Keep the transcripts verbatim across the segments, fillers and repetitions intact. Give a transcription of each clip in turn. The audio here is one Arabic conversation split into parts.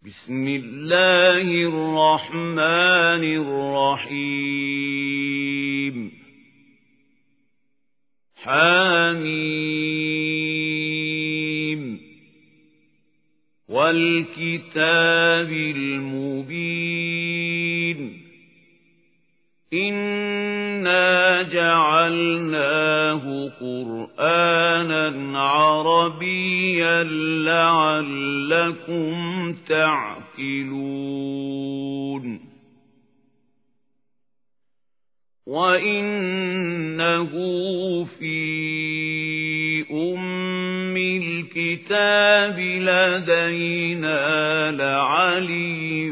بسم الله الرحمن الرحيم حميم والكتاب المبين إنا جعلناه قرآنا عربيا لعلكم تعقلون وإنه في أم الكتاب لدينا لعلي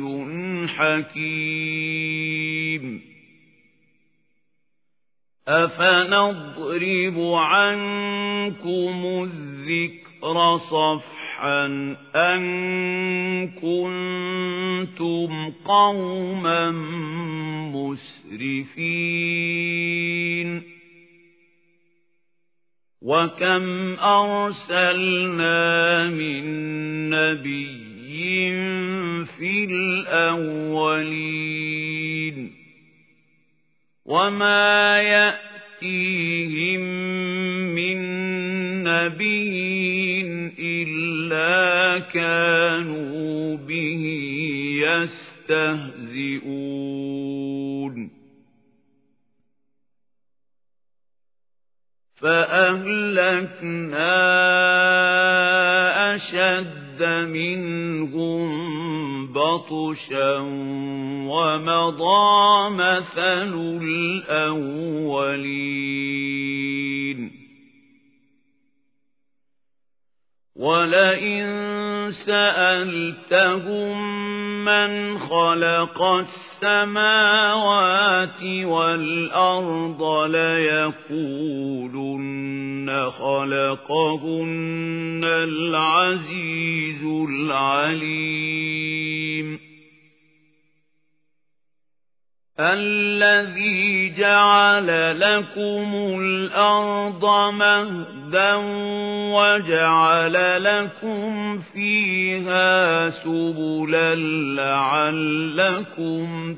حكيم أفنضرب عنكم الذكر صفحا أن كنتم قوما مسرفين وكم أرسلنا من نبي في الأولين وما يأتيهم من نبي إلا كانوا به يستهزئون فأهلكنا أشد منهم بطشا ومضى مثل الأولين ولئن سألتهم من خلق السماوات والأرض ليقولن خلقهن العزيز العليم الذي جعل لكم الأرض مهدا وجعل لكم فيها سبلا لعلكم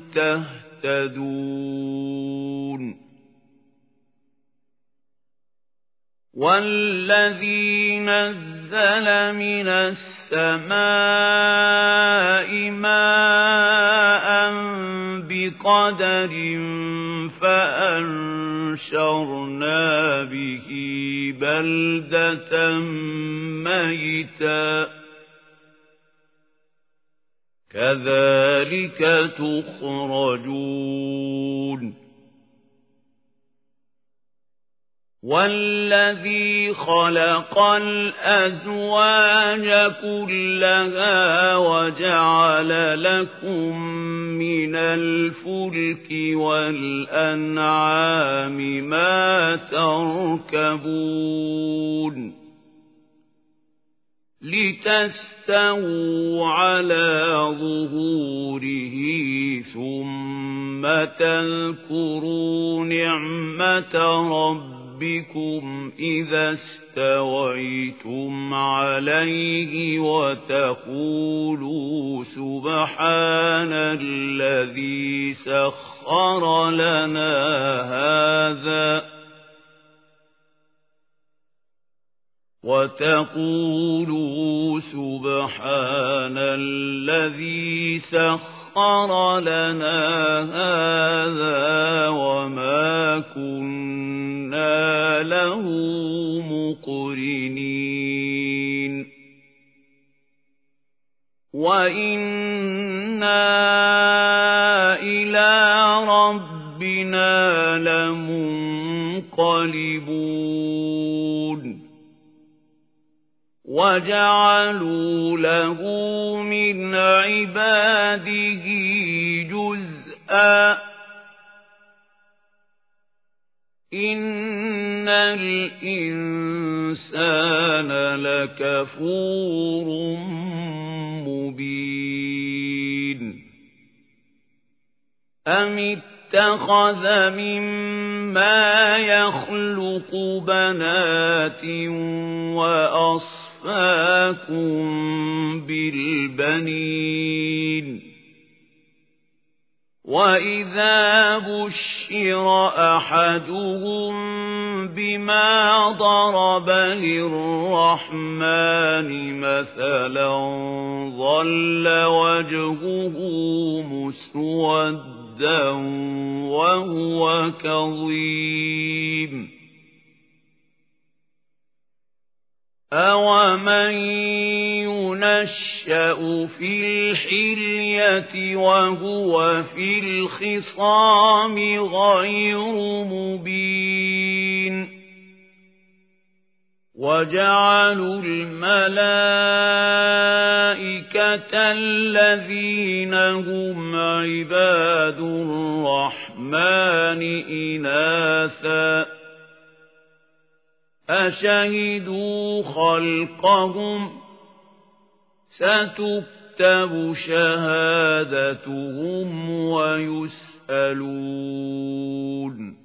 تهتدون والذي نزل من السماء ماء بقدر فأنشرنا به بلدة ميتا كذلك تخرجون والذي خلق الأزواج كلها وجعل لكم من الفلك والأنعام ما تركبون لتستووا على ظهوره ثم تذكروا نعمة ربكم بكم إذا استويتم عليه وتقولوا سبحان الذي سخر لنا هذا وتقولوا سبحان الذي سخر لنا هذا وما كنا له مقرنين وإنا إلى ربنا لمنقلبون وجعلوا له من عباده جزءا إن الإنسان لكفور مبين أم اتخذ مما يخلق بنات وأصفاكم أَصْفَاكُم بِالْبَنِينَ وَإِذَا بُشِّرَ أَحَدُهُم بِمَا ضَرَبَ لِلرَّحْمَنِ مَثَلًا ظَلَّ وَجْهُهُ مُسْوَدًّا وَهُوَ كَظِيمٌ أَوَمَن يُنَشَّأُ فِي الْحِلْيَةِ وَهُوَ فِي الْخِصَامِ غَيْرُ مُبِينٍ وَجَعَلُوا الْمَلَائِكَةَ الَّذِينَ هُمْ عِبَادُ الرَّحْمَنِ إِنَاثًا أَشَهِدُوا خَلْقَهُمْ سَتُكْتَبُ شَهَادَتُهُمْ وَيُسْأَلُونَ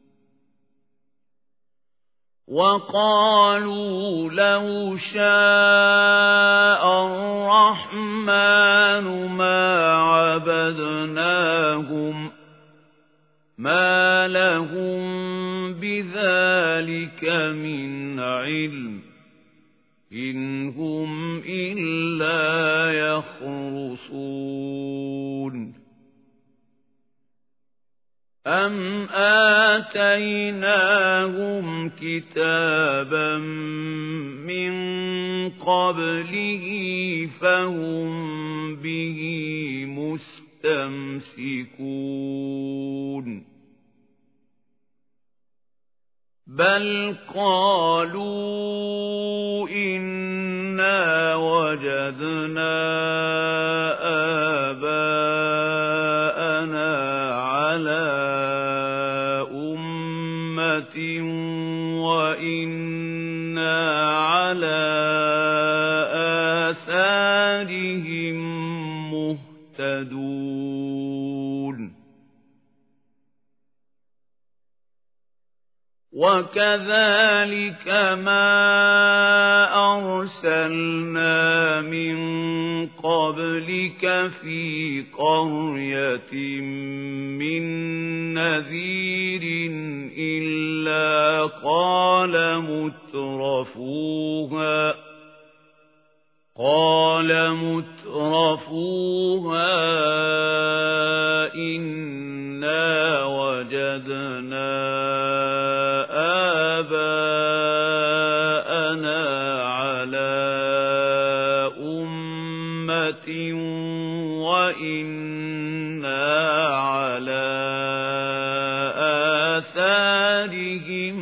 وَقَالُوا لَوْ شَاءَ الرَّحْمَنُ مَا عَبَدْنَاهُمْ مَا لَهُم بِذَلِكَ مِنْ عِلْمٍ إِنْ هُمْ إِلَّا يَخْرُصُونَ أَمْ آتَيْنَاهُمْ كِتَابًا مِنْ قَبْلِهِ فَهُمْ بِهِ مُسْتَمْسِكُونَ بَلْ قَالُوا إِنَّا وَجَدْنَا آبَاءَنَا عَلَى أُمَّةٍ وَإِنَّا عَلَى آثَارِهِم مُهْتَدُونَ وَكَذَلِكَ مَا أَرْسَلْنَا مِن قَبْلِكَ فِي قَرْيَةٍ مِّن نَّذِيرٍ إِلَّا قَالَ مُتْرَفُوهَا قَالَ مُتْرَفُوهَا إِنَّا وَجَدْنَا آبَاءَنَا عَلَى أُمَّةٍ وَإِنَّا عَلَى آثَارِهِم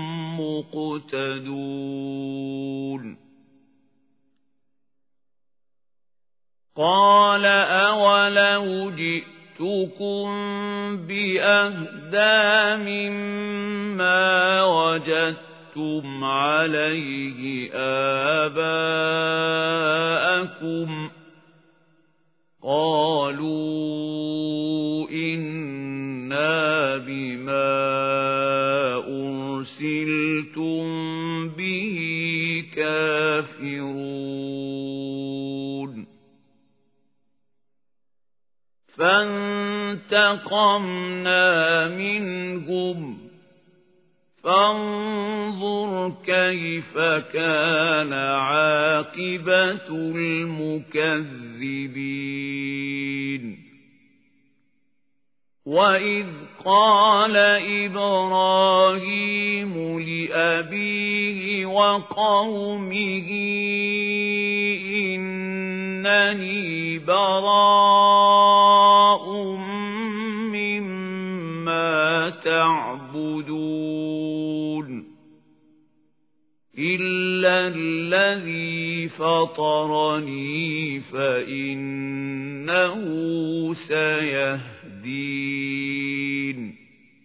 مُقْتَدُونَ قَالَ أَوَلَوْ جِئْتُكُم بِأَهْدَىٰ مِمَّا وَجَدتُّمْ عَلَيْهِ آبَاءَكُمْ قَالُوا إِنَّا بِمَا أُرْسِلْتُم بِهِ كَافِرُونَ فَانتَقَمْنَا مِنْهُمْ فَانظُرْ كَيْفَ كَانَ عَاقِبَةُ الْمُكَذِّبِينَ وَإِذْ قَالَ إِبْرَاهِيمُ لِأَبِيهِ وَقَوْمِهِ إِنَّنِي بَرَاءٌ مِّمَّا تَعْبُدُونَ إِلَّا الَّذِي فَطَرَنِي فَإِنَّهُ سَيَهْدِينِ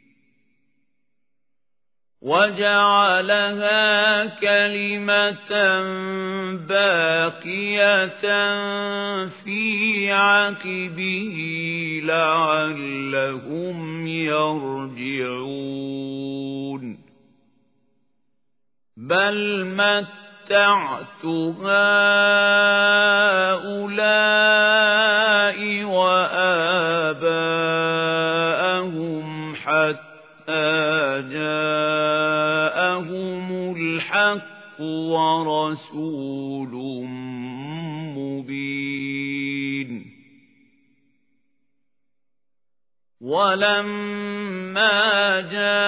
وَجَعَلَهَا كَلِمَةً بَاقِيَةً فِي عَقِبِهِ لَعَلَّهُمْ يَرْجِعُونَ بَلْ مَتَّعْنَا مَتَّعْتُ هَٰؤُلَاءِ وَآبَاءَهُمْ حَتَّىٰ جَاءَهُمُ الْحَقُّ وَرَسُولٌ مُّبِينٌ وَلَمَّا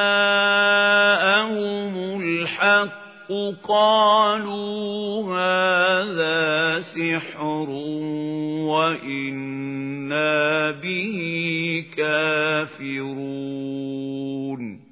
جَاءَهُمُ الْحَقُّ قَالُوا هَٰذَا سِحْرٌ وَإِنَّا بِهِ كَافِرُونَ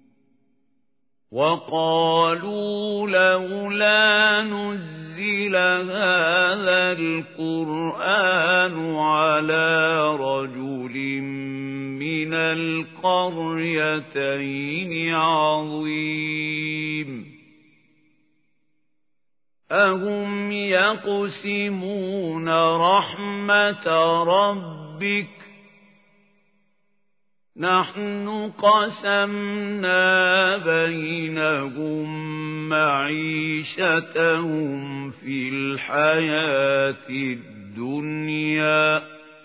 وَقَالُوا لَوْلَا نُزِّلَ هَٰذَا الْقُرْآنُ عَلَىٰ رَجُلٍ مِّنَ الْقَرْيَتَيْنِ عَظِيمٍ أَهُمْ يَقْسِمُونَ رَحْمَةَ رَبِّكَ نَحْنُ قَسَمْنَا بَيْنَهُم مَّعِيشَتَهُمْ فِي الْحَيَاةِ الدُّنْيَا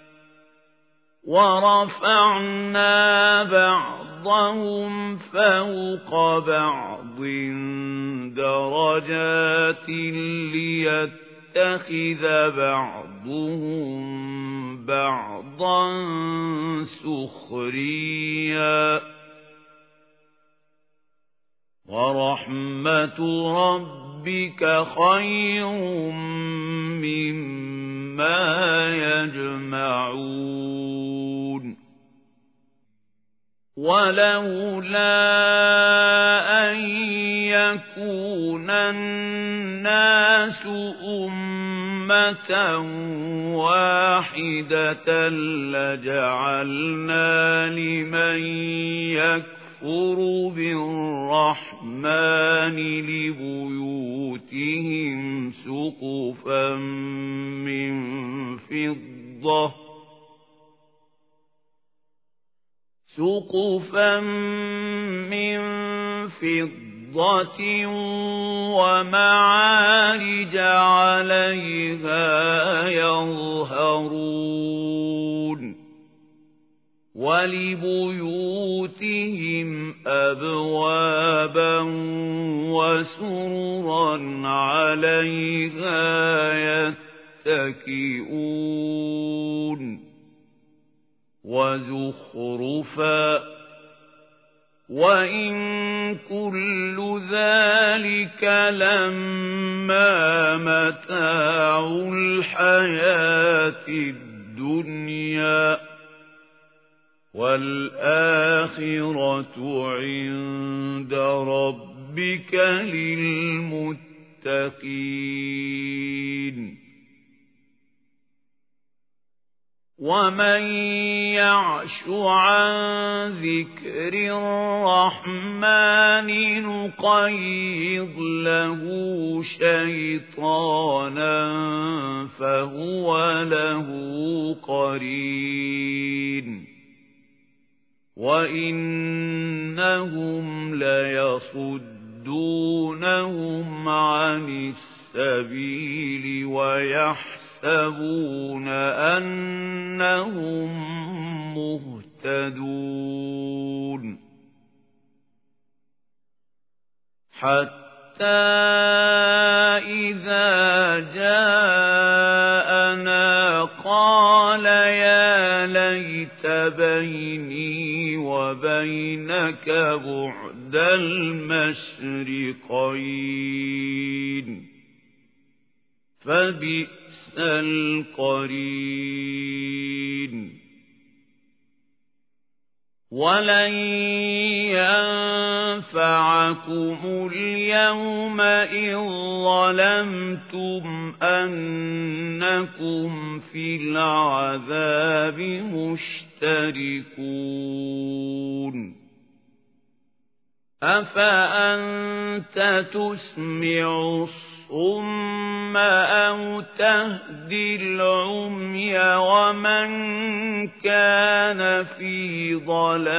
وَرَفَعْنَا بَعْضَهُمْ فَوْقَ بَعْضٍ دَرَجَاتٍ لِّيَتَّخِذَ بَعْضُهُم بَعْضًا سُخْرِيًّا وَرَحْمَةُ رَبِّكَ خَيْرٌ مِّمَّا يَجْمَعُونَ وَلَوْلَا أَن يَكُونَ النَّاسُ أُمَّةً وَاحِدَةً لَّجَعَلْنَا لِمَن يَكْفُرُ بِالرَّحْمَٰنِ لِبُيُوتِهِمْ سُقُفًا مِّن فِضَّةٍ سُقُفًا مِّن فِضَّةٍ وَمَعَارِجَ عَلَيْهَا يَظْهَرُونَ وَلِبُيُوتِهِمْ أَبْوَابًا وَسُرُرًا عَلَيْهَا يَتَّكِئُونَ وَزُخْرُفًا وَإِن كُلُّ ذَلِكَ لَمَّا مَتَاعُ الْحَيَاةِ الدُّنْيَا وَالْآخِرَةُ عِندَ رَبِّكَ لِلْمُتَّقِينَ وَمَن يَعْشُ عَن ذِكْرِ الرَّحْمَٰنِ نُقَيِّضْ لَهُ شَيْطَانًا فَهُوَ لَهُ قَرِينٌ وَإِنَّهُمْ لَيَصُدُّونَهُمْ عَنِ السَّبِيلِ وَيَحْسَبُونَ يَحْسَبُونَ أَنَّهُمْ مُهْتَدُونَ حَتَّى إِذَا جَاءَنَا قَالَ يَا لَيْتَ بَيْنِي وَبَيْنَكَ بُعْدَ المشرقين فبئس القرين ولن ينفعكم اليوم إذ ظلمتم أنكم في العذاب مشتركون أفأنت تسمع الصم أو تهدي العمي ومن كان في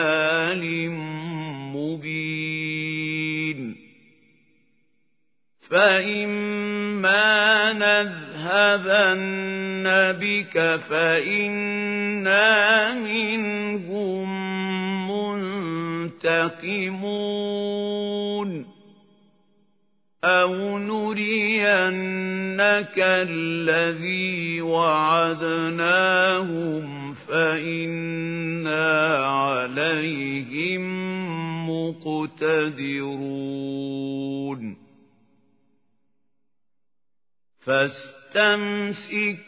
ضلال مبين فإما نذهبن بك فإنا منهم منتقمون أو نرينك الذي وعدناهم فإنا عليهم مقتدرون فاستمسك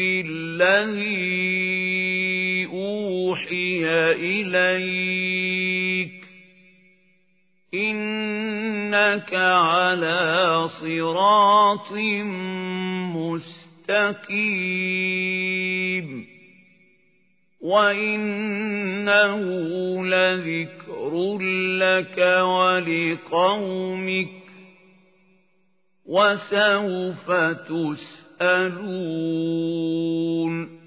بالذي أوحي إليك إنك على صراط مستقيم وإنه لذكر لك ولقومك وسوف تسألون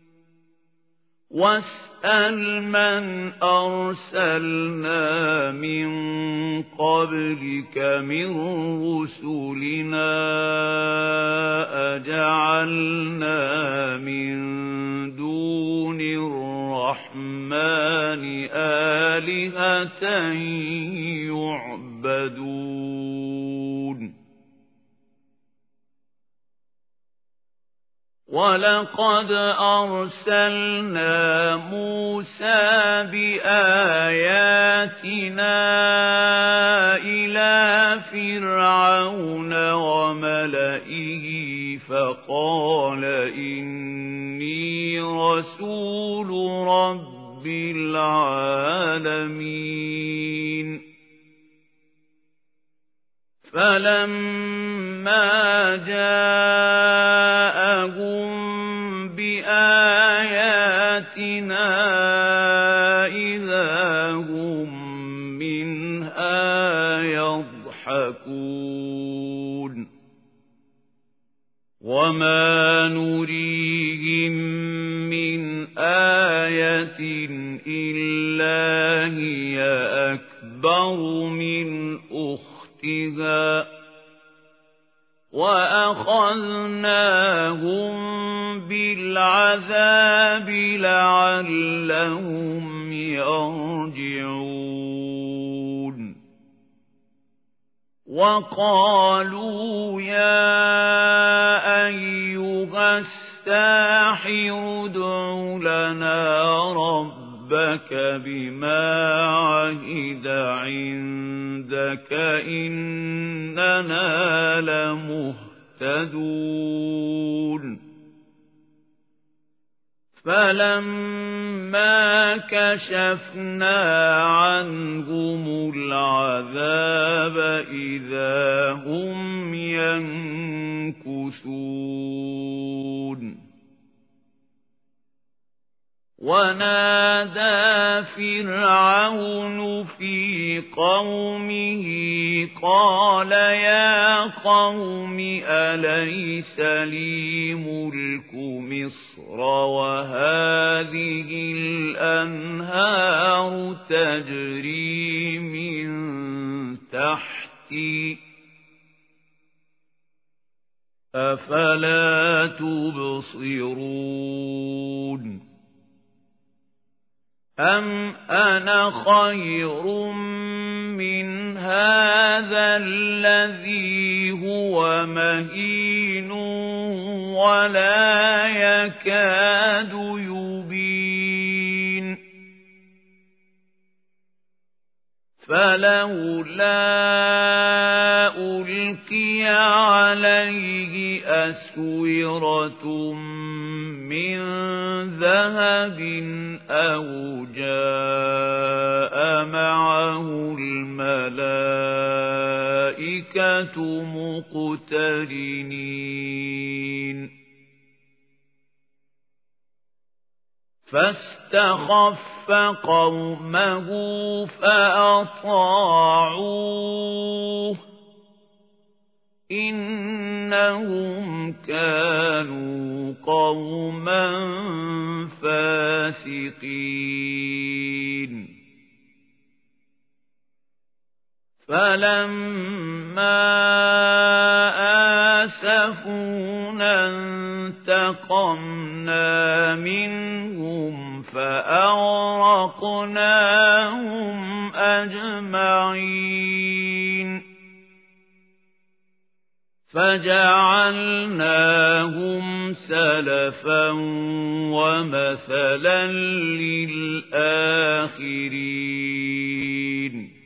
واسأل من أرسلنا من قبلك من رسلنا أجعلنا من دون الرحمن آلهة يعبدون ولقد أرسلنا موسى بآياتنا إلى فرعون وملئه فقال إني رسول رب العالمين فلما جاءهم بآياتنا إذا هم منها يضحكون وما نريهم من آية إلا هي أكبر من أختها وأخذناهم بالعذاب لعلهم يرجعون وقالوا يا أيها الساحر ادع لنا ربك بما عهد عندك إننا لمهتدون فلما كشفنا عنهم العذاب إذا هم ينكثون ونادى فرعون في قومه قال يا قوم أليس لي ملك مصر وهذه الأنهار تجري من تحتي أفلا تبصرون أم أنا خير من هذا الذي هو مهين ولا يكاد يبين فلولا ألقي عليه أسورة من ذهب أو جاء معه الملائكة مقترنين فاستخف قومه فأطاعوه إنهم كانوا قوما فاسقين فَلَمَّا آسَفُونَا انتَقَمْنَا مِنْهُمْ فَأَغْرَقْنَاهُمْ أَجْمَعِينَ فَجَعَلْنَاهُمْ سَلَفًا وَمَثَلًا لِلْآخِرِينَ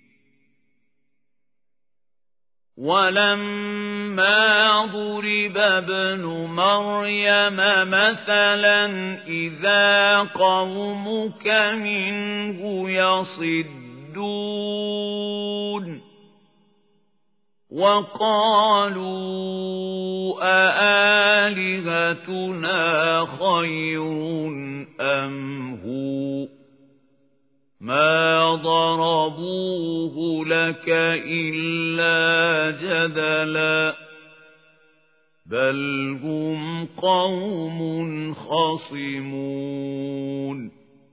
وَلَمَّا ضُرِبَ ابْنُ مَرْيَمَ مَثَلًا إِذَا قَوْمُكَ مِنْهُ يَصِدُّونَ وَقَالُوا أَآلِهَتُنَا خَيْرٌ أَمْ هُوَ مَا ضَرَبُوهُ لَكَ إِلَّا جَدَلًا بَلْ هُمْ قَوْمٌ خَصِمُونَ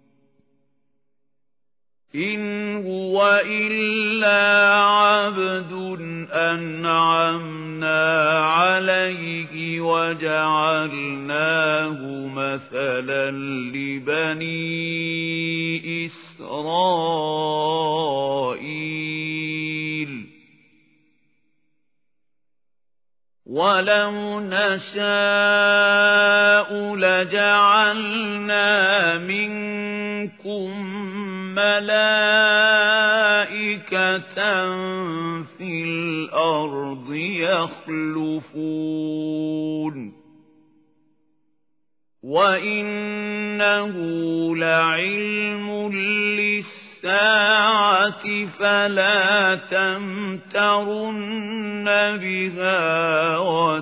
إِنْ هُوَ إِلَّا عَبْدٌ أَنْعَمْنَا عَلَيْهِ وَجَعَلْنَاهُ مَثَلًا لِبَنِي إِسْرَائِيلَ وَلَوْ نَشَاءُ لَجَعَلْنَا مِنكُم مَلَائِكَةً فِي الْأَرْضِ يَخْلُفُونَ وَإِنَّهُ لَعِلْمٌ لِلسَّاعَةِ فَلَا تَمْتَرُنَّ بِهَا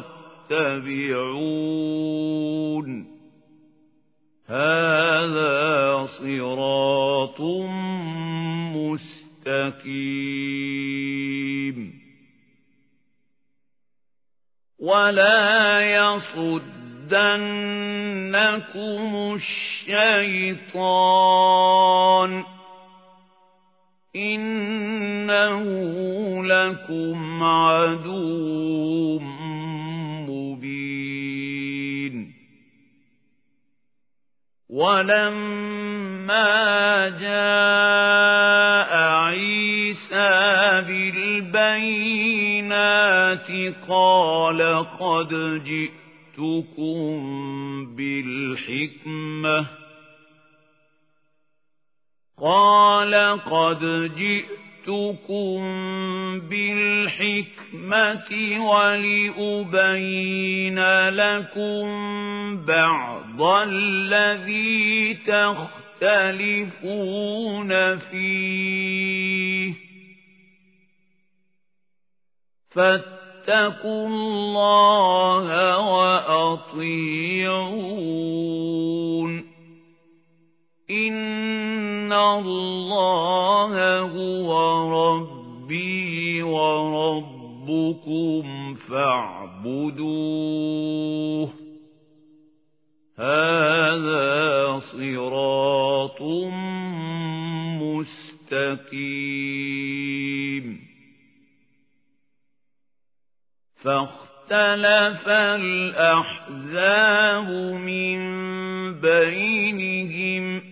وَاتَّبِعُونِ هَذَا صِرَاطٌ مُسْتَقِيمٌ وَلَا يَصُدَّنَّكُمُ الشَّيْطَانُ إِنَّهُ لَكُمْ عَدُوٌّ مُبِينٌ وَلَمَّا جَاءَ عِيسَى بِالْبَيِّنَاتِ قَالَ قَدْ جِئْتُكُم بِالْحِكْمَةِ قَالَ قَدْ جِئْتُكُم بِالْحِكْمَةِ وَلِأُبَيِّنَ لَكُم بَعْضَ الَّذِي تَخْتَلِفُونَ فِيهِ فَاتَّقُوا اللَّهَ وَأَطِيعُونِ إِنَّ اللَّهَ هُوَ رَبِّي وَرَبُّكُمْ فَاعْبُدُوهُ هَذَا صِرَاطٌ مُسْتَقِيمٌ فَاخْتَلَفَ الْأَحْزَابُ مِنْ بَيْنِهِمْ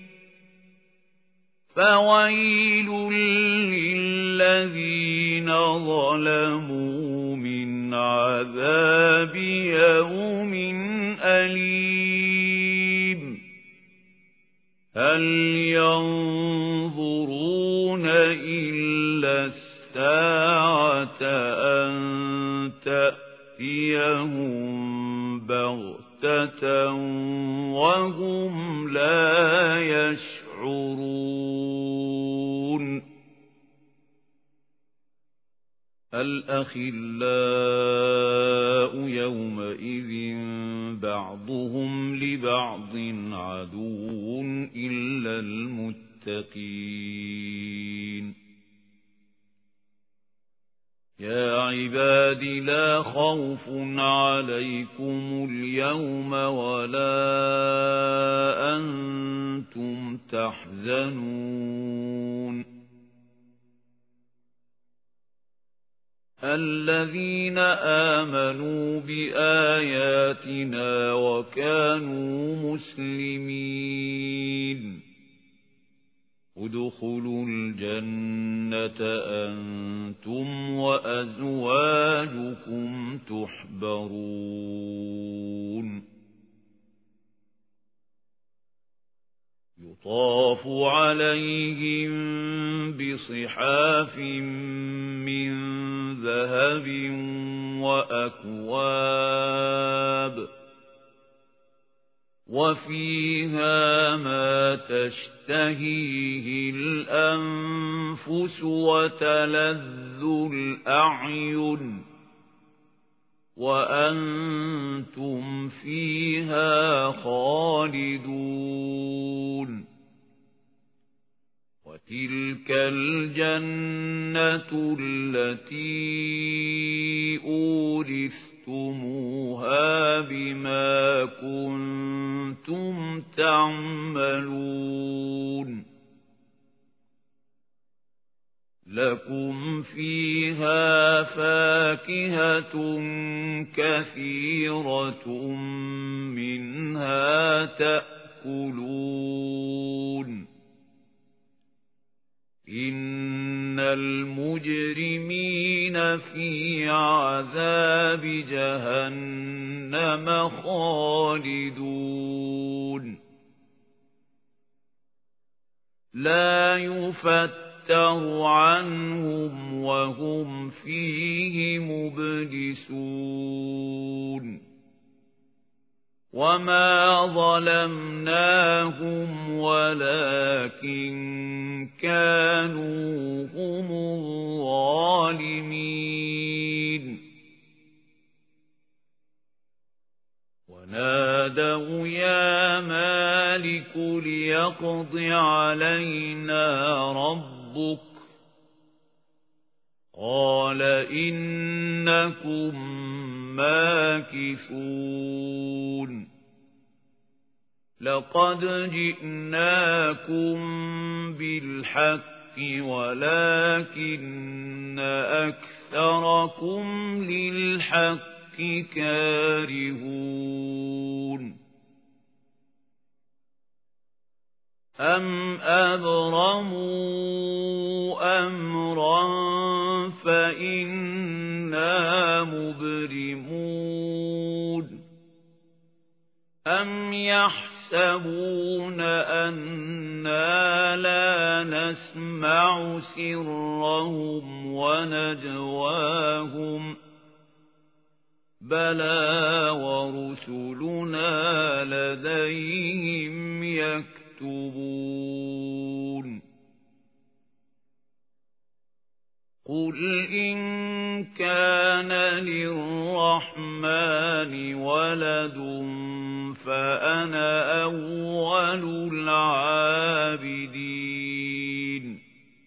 فَوَيْلٌ لِّلَّذِينَ ظَلَمُوا مِنْ عَذَابِ يَوْمٍ أَلِيمٍ هَلْ يَنظُرُونَ إِلَّا السَّاعَةَ أَن تَأْتِيَهُم بَغْتَةً وَهُمْ لَا يَشْعُرُونَ الْأَخِلَّاءُ يَوْمَئِذٍ بَعْضُهُمْ لِبَعْضٍ عَدُوٌّ إِلَّا الْمُتَّقِينَ يَا عِبَادِ لَا خَوْفٌ عَلَيْكُمُ الْيَوْمَ وَلَا أَنْتُمْ تَحْزَنُونَ الذين آمنوا بآياتنا وكانوا مسلمين ادخلوا الجنة أنتم وأزواجكم تحبرون يطاف عليهم بصحاف من ذهب وأكواب وفيها ما تشتهيه الأنفس وتلذ الأعين وأنتم فيها خالدون وتلك الجنة التي أورثتموها بما كنتم تعملون لكم فيها فاكهة كثيرة منها تأكلون إن المجرمين في عذاب جهنم خالدون لا يفتر عنهم وهم فيه مبلسون وما ظلمناهم ولكن كانوا هم الظالمين ونادوا يا مالك ليقض علينا ربك قال إنكم ماكثون لقد جئناكم بالحق ولكن أكثركم للحق كارهون أم أبرموا أمرا فإنا مبرمون أم يحسبون أنا لا نسمع سرهم ونجواهم بلى ورسلنا لديهم يكتبون قل إن كان للرحمن ولد فأنا أول العابدين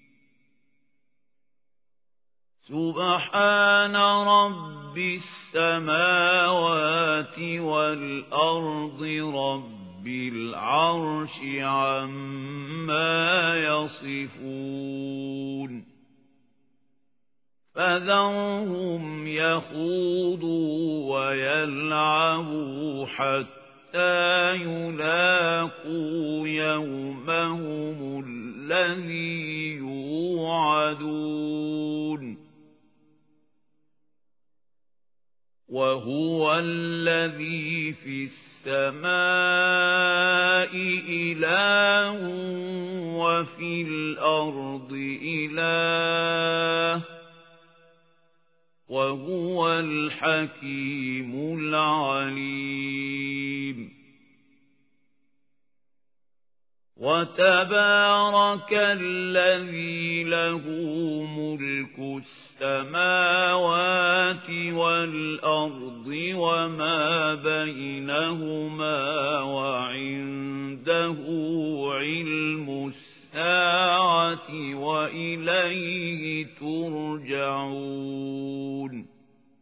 سبحان رب السماوات والأرض رب العرش عما يصفون فذرهم يخوضوا ويلعبوا حتى يلاقوا يومهم الذي يوعدون وهو الذي في السماء إله وفي الأرض إله وهو الحكيم العليم وتبارك الذي له ملك السماوات والأرض وما بينهما وعنده علم الساعة وإليه ترجعون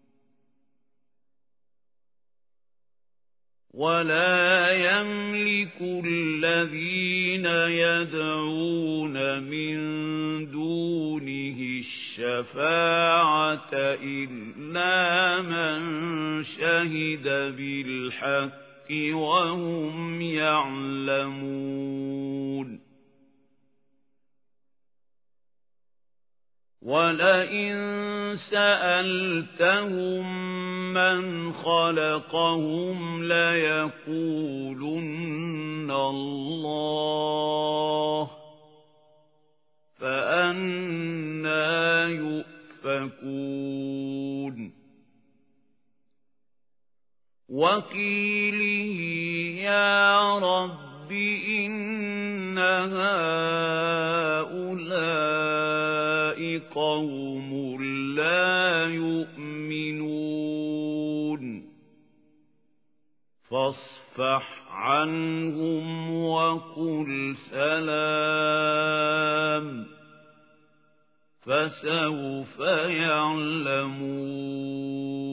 ولا يملك الذين يدعون من دونه الشفاعة إلا من شهد بالحق وهم يعلمون وَلَئِن سَأَلْتَهُم مَّنْ خَلَقَهُمْ لَيَقُولُنَّ اللَّهُ فَأَنَّىٰ يُؤْفَكُونَ وَقِيلِهِ يَا رَبِّ إِنَّ هَٰؤُلَاءِ قَوْمٌ لَّا يُؤْمِنُونَ فَاصْفَحْ عَنْهُمْ وَقُلْ سَلَامٌ فَسَوْفَ يَعْلَمُونَ